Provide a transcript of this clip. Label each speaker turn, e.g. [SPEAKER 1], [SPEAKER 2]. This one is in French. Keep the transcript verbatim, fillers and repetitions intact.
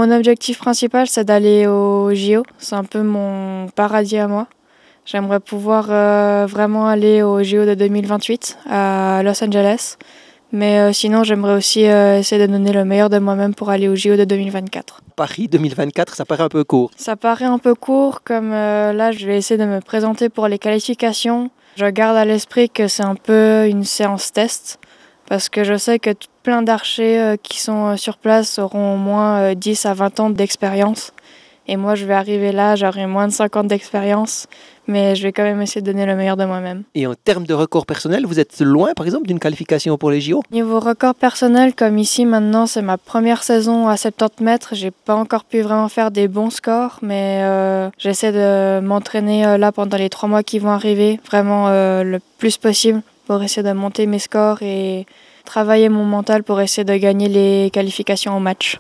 [SPEAKER 1] mon objectif principal, c'est d'aller au J O. C'est un peu mon paradis à moi. J'aimerais pouvoir euh, vraiment aller au J O de deux mille vingt-huit à Los Angeles. Mais euh, sinon, j'aimerais aussi euh, essayer de donner le meilleur de moi-même pour aller au J O de deux mille vingt-quatre.
[SPEAKER 2] Paris deux mille vingt-quatre, ça paraît un peu court.
[SPEAKER 1] Ça paraît un peu court, comme euh, là, je vais essayer de me présenter pour les qualifications. Je garde à l'esprit que c'est un peu une séance test, parce que je sais que tout plein d'archers euh, qui sont euh, sur place auront au moins euh, dix à vingt ans d'expérience. Et moi, je vais arriver là, j'aurai moins de cinquante d'expérience, mais je vais quand même essayer de donner le meilleur de moi-même.
[SPEAKER 2] Et en termes de record personnel, vous êtes loin, par exemple, d'une qualification pour les J O?
[SPEAKER 1] Niveau record personnel, comme ici maintenant, c'est ma première saison à soixante-dix mètres. J'ai pas encore pu vraiment faire des bons scores, mais euh, j'essaie de m'entraîner euh, là pendant les trois mois qui vont arriver, vraiment euh, le plus possible pour essayer de monter mes scores et travailler mon mental pour essayer de gagner les qualifications au match.